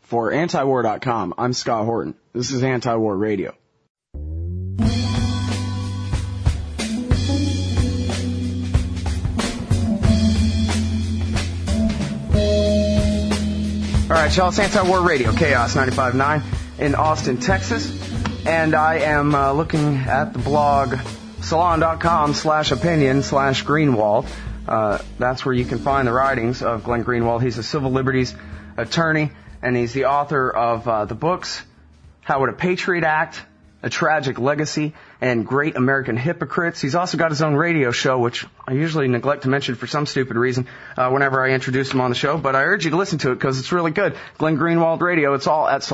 For Antiwar.com, I'm Scott Horton. This is Anti-War Radio. All right, y'all, it's Anti-War Radio, Chaos 95.9 in Austin, Texas. And I am looking at the blog salon.com/opinion/Greenwald. That's where you can find the writings of Glenn Greenwald. He's a civil liberties attorney, and he's the author of the books, How Would a Patriot Act?, A Tragic Legacy, and Great American Hypocrites. He's also got his own radio show, which I usually neglect to mention for some stupid reason whenever I introduce him on the show, but I urge you to listen to it because it's really good. Glenn Greenwald Radio. It's all at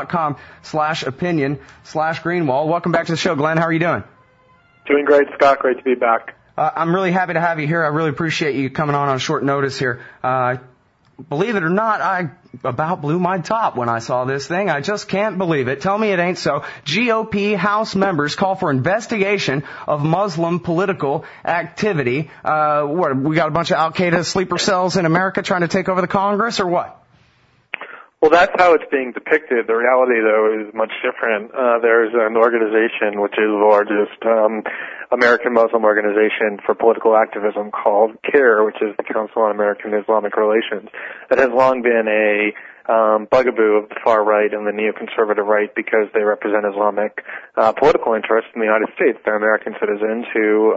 salon.com/opinion/Greenwald. Welcome back to the show, Glenn. How are you doing? Doing great, Scott. Great to be back. I'm really happy to have you here. I really appreciate you coming on short notice here. Believe it or not, I about blew my top when I saw this thing. I just can't believe it. Tell me it ain't so. GOP House members call for investigation of Muslim political activity. What, we got a bunch of Al-Qaeda sleeper cells in America trying to take over the Congress, or what? Well, that's how it's being depicted. The reality, though, is much different. There's an organization, which is the largest American Muslim organization for political activism, called CAIR, which is the Council on American Islamic Relations, that has long been a bugaboo of the far right and the neoconservative right because they represent Islamic political interests in the United States. They're American citizens who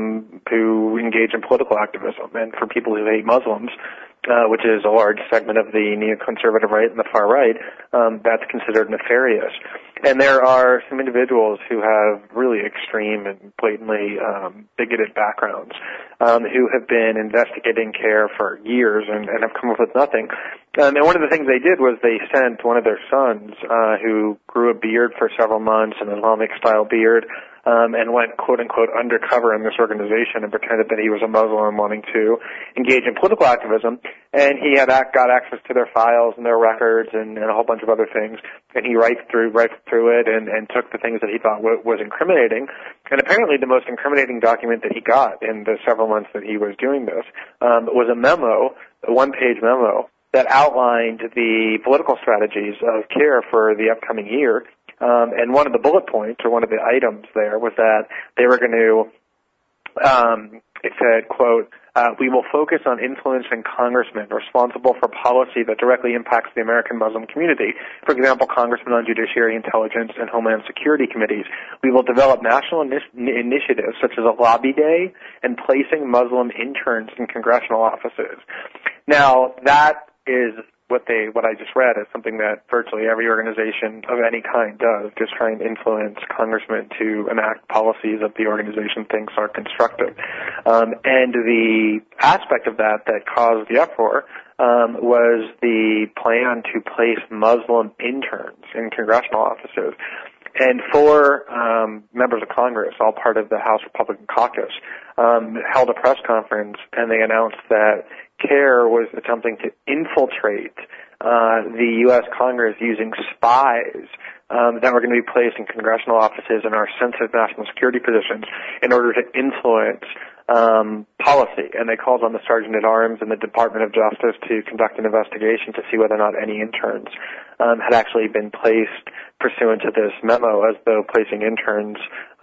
engage in political activism. And for people who hate Muslims, which is a large segment of the neoconservative right and the far right, that's considered nefarious. And there are some individuals who have really extreme and blatantly bigoted backgrounds who have been investigating CAIR for years and have come up with nothing. And one of the things they did was they sent one of their sons, who grew a beard for several months, an Islamic-style beard, and went, quote-unquote, undercover in this organization and pretended that he was a Muslim wanting to engage in political activism. And he had got access to their files and their records and a whole bunch of other things. And he rifled through it and took the things that he thought was incriminating. And apparently the most incriminating document that he got in the several months that he was doing this was a memo, a one-page memo, that outlined the political strategies of CAIR for the upcoming year. And one of the bullet points, or one of the items there, was that they were going to, it said, quote, we will focus on influencing congressmen responsible for policy that directly impacts the American Muslim community. For example, congressmen on Judiciary, Intelligence, and Homeland Security committees. We will develop national initiatives such as a lobby day and placing Muslim interns in congressional offices. Now, that is what I just read is something that virtually every organization of any kind does, just try and influence congressmen to enact policies that the organization thinks are constructive. And the aspect of that caused the uproar was the plan to place Muslim interns in congressional offices. And four members of Congress, all part of the House Republican caucus, held a press conference, and they announced that CAIR was attempting to infiltrate the U.S. Congress using spies that were going to be placed in congressional offices and our sensitive national security positions in order to influence policy. And they called on the Sergeant-at-Arms and the Department of Justice to conduct an investigation to see whether or not any interns had actually been placed pursuant to this memo, as though placing interns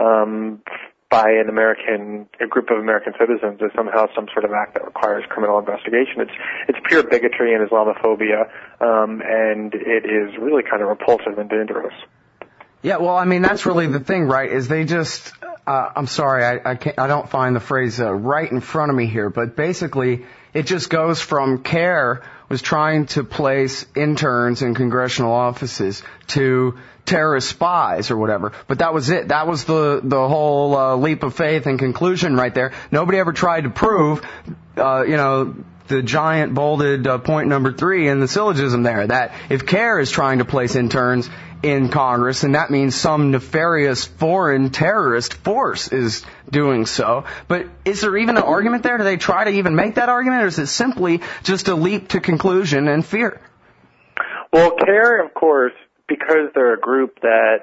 by a group of American citizens is somehow some sort of act that requires criminal investigation. It's pure bigotry and Islamophobia, and it is really kind of repulsive and dangerous. Yeah, well, I mean, that's really the thing, right, is they just, I'm sorry, I don't find the phrase right in front of me here, but basically it just goes from CAIR was trying to place interns in congressional offices to terrorist spies or whatever. But that was it. That was the whole leap of faith and conclusion right there. Nobody ever tried to prove, the giant bolded point number 3 in the syllogism there, that if CAIR is trying to place interns in Congress, and that means some nefarious foreign terrorist force is doing so. But is there even an argument there? Do they try to even make that argument, or is it simply just a leap to conclusion and fear? Well, CAIR, of course, because they're a group that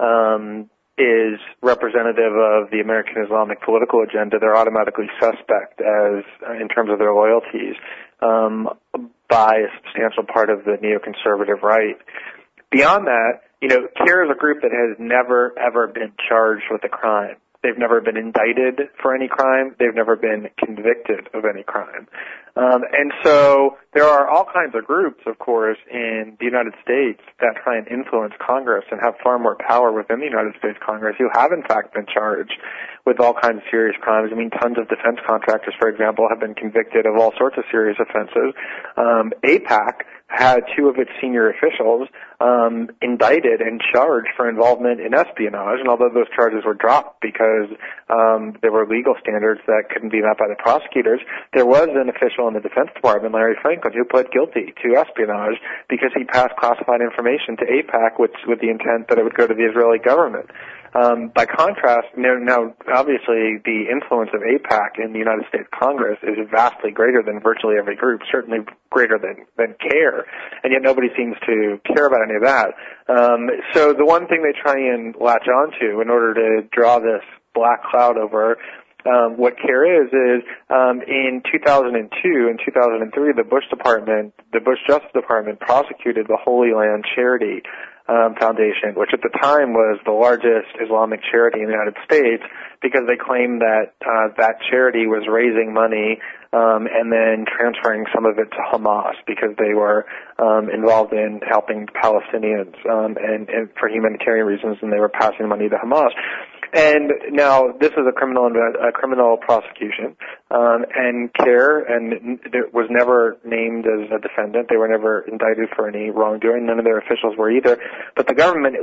is representative of the American Islamic political agenda, they're automatically suspect in terms of their loyalties. by a substantial part of the neoconservative right. Beyond that, CARE is a group that has never, ever been charged with a crime. They've never been indicted for any crime. They've never been convicted of any crime. And so there are all kinds of groups, of course, in the United States that try and influence Congress and have far more power within the United States Congress who have, in fact, been charged with all kinds of serious crimes. I mean, tons of defense contractors, for example, have been convicted of all sorts of serious offenses. AIPAC had two of its senior officials indicted and charged for involvement in espionage, and although those charges were dropped because there were legal standards that couldn't be met by the prosecutors, there was an official in the Defense Department, Larry Franklin, who pled guilty to espionage because he passed classified information to AIPAC with the intent that it would go to the Israeli government. By contrast, now obviously the influence of AIPAC in the United States Congress is vastly greater than virtually every group, certainly greater than CARE, and yet nobody seems to care about any of that. So the one thing they try and latch onto in order to draw this black cloud over what CARE is in 2002 and 2003, the Bush Justice Department prosecuted the Holy Land Charity Foundation, which at the time was the largest Islamic charity in the United States, because they claimed that that charity was raising money and then transferring some of it to Hamas because they were involved in helping Palestinians and for humanitarian reasons, and they were passing money to Hamas. And now this is a criminal prosecution, and CARE was never named as a defendant. They were never indicted for any wrongdoing. None of their officials were either. But the government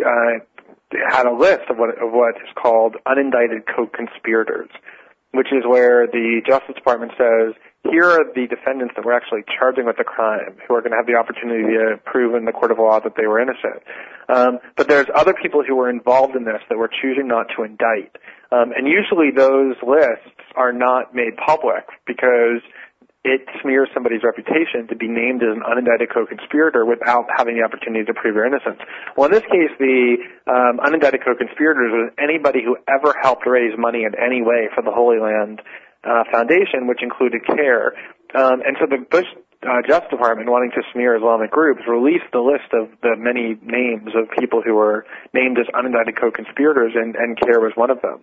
had a list of what is called unindicted co-conspirators, which is where the Justice Department says, here are the defendants that we're actually charging with the crime, who are going to have the opportunity to prove in the court of law that they were innocent. But there's other people who were involved in this that we're choosing not to indict. And usually those lists are not made public because it smears somebody's reputation to be named as an unindicted co-conspirator without having the opportunity to prove your innocence. Well, in this case, the unindicted co-conspirators was anybody who ever helped raise money in any way for the Holy Land Foundation, which included CARE. And so the Bush Justice Department, wanting to smear Islamic groups, released the list of the many names of people who were named as unindicted co-conspirators, and CARE was one of them.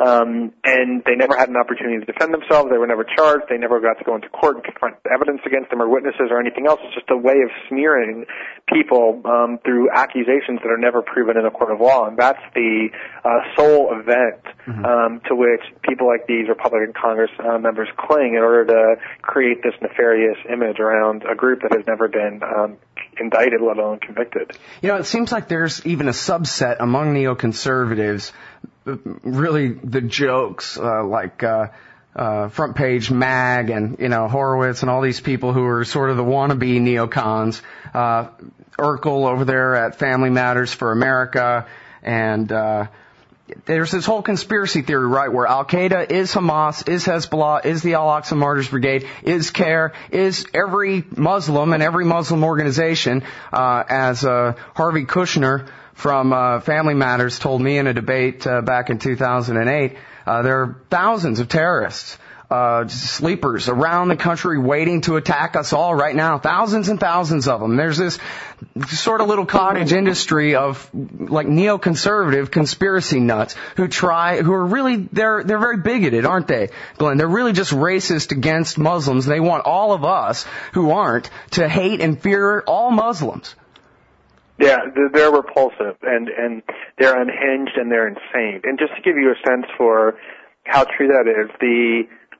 And they never had an opportunity to defend themselves. They were never charged. They never got to go into court and confront evidence against them or witnesses or anything else. It's just a way of smearing people through accusations that are never proven in a court of law. And that's the sole event to which people like these Republican Congress members cling in order to create this nefarious image around a group that has never been indicted, let alone convicted. It seems like there's even a subset among neoconservatives, really the jokes like Front Page Mag and, Horowitz and all these people who are sort of the wannabe neocons, Urkel over there at Family Matters for America, and there's this whole conspiracy theory, right, where Al-Qaeda is Hamas, is Hezbollah, is the Al-Aqsa Martyrs Brigade, is CARE, is every Muslim and every Muslim organization, as Harvey Kushner from Family Matters told me in a debate back in 2008. There are thousands of terrorists, sleepers around the country waiting to attack us all right now. Thousands and thousands of them. There's this sort of little cottage industry of like neoconservative conspiracy nuts who are really, they're very bigoted, aren't they, Glenn? They're really just racist against Muslims. They want all of us who aren't to hate and fear all Muslims. Yeah, they're repulsive and they're unhinged and they're insane. And just to give you a sense for how true that is, the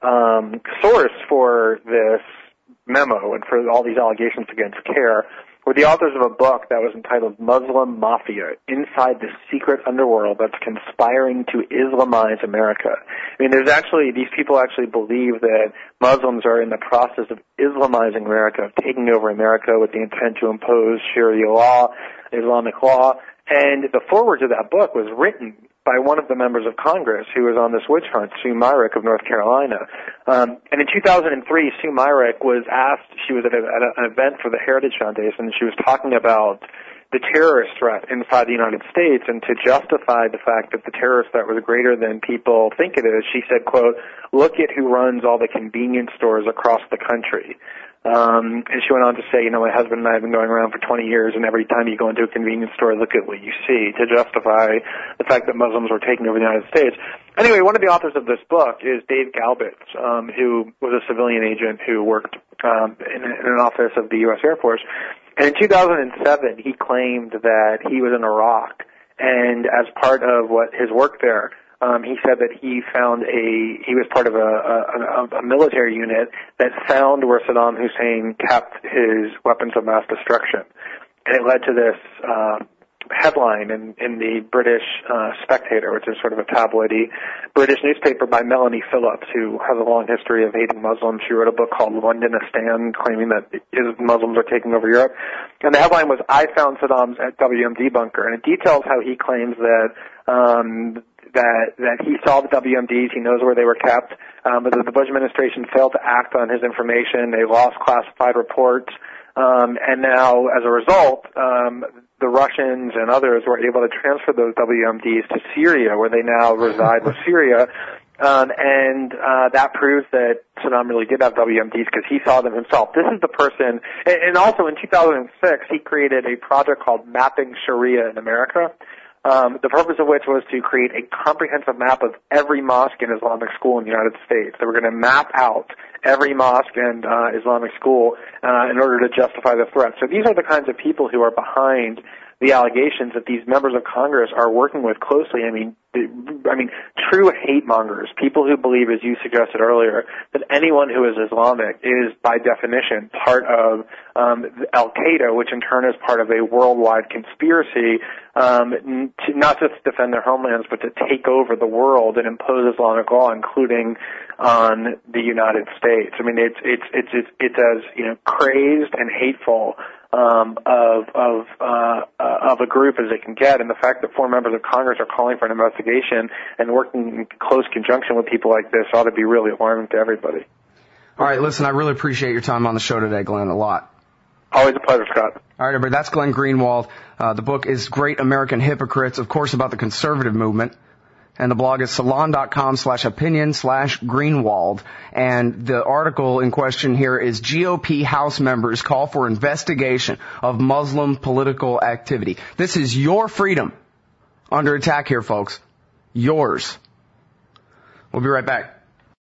source for this memo and for all these allegations against CARE were the authors of a book that was entitled Muslim Mafia, Inside the Secret Underworld That's Conspiring to Islamize America. I mean, these people actually believe that Muslims are in the process of Islamizing America, of taking over America with the intent to impose Sharia law, Islamic law. And the foreword to that book was written by one of the members of Congress who was on this witch hunt, Sue Myrick of North Carolina. And in 2003, Sue Myrick was asked, she was at an event for the Heritage Foundation, and she was talking about the terrorist threat inside the United States, and to justify the fact that the terrorist threat was greater than people think it is, she said, quote, "Look at who runs all the convenience stores across the country." And she went on to say, my husband and I have been going around for 20 years, and every time you go into a convenience store, look at what you see, to justify the fact that Muslims were taking over the United States. Anyway, one of the authors of this book is Dave Galbitz, who was a civilian agent who worked in an office of the U.S. Air Force. And in 2007, he claimed that he was in Iraq, and as part of his work there, he said that he was part of a military unit that found where Saddam Hussein kept his weapons of mass destruction. And it led to this headline in the British Spectator, which is sort of a tabloidy British newspaper, by Melanie Phillips, who has a long history of hating Muslims. She wrote a book called Londonistan, claiming that Muslims are taking over Europe. And the headline was, "I found Saddam's WMD bunker." And it details how he claims that he saw the WMDs, he knows where they were kept, but that the Bush administration failed to act on his information. They lost classified reports, and now, as a result, the Russians and others were able to transfer those WMDs to Syria, where they now reside with Syria, and that proves that Saddam really did have WMDs because he saw them himself. This is the person, and also in 2006, he created a project called Mapping Sharia in America, the purpose of which was to create a comprehensive map of every mosque and Islamic school in the United States. They were going to map out every mosque and Islamic school in order to justify the threat. So these are the kinds of people who are behind the allegations that these members of Congress are working with closely. I mean, true hate mongers, people who believe, as you suggested earlier, that anyone who is Islamic is, by definition, part of Al-Qaeda, which in turn is part of a worldwide conspiracy to not just defend their homelands, but to take over the world and impose Islamic law, including on the United States. I mean, it's as crazed and hateful of a group as it can get, and the fact that 4 members of Congress are calling for an investigation and working in close conjunction with people like this ought to be really alarming to everybody. All right, listen, I really appreciate your time on the show today, Glenn, a lot. Always a pleasure, Scott. All right, everybody, that's Glenn Greenwald. The book is Great American Hypocrites, of course, about the conservative movement. And the blog is salon.com/opinion/Greenwald. And the article in question here is GOP House members call for investigation of Muslim political activity. This is your freedom under attack here, folks. Yours. We'll be right back.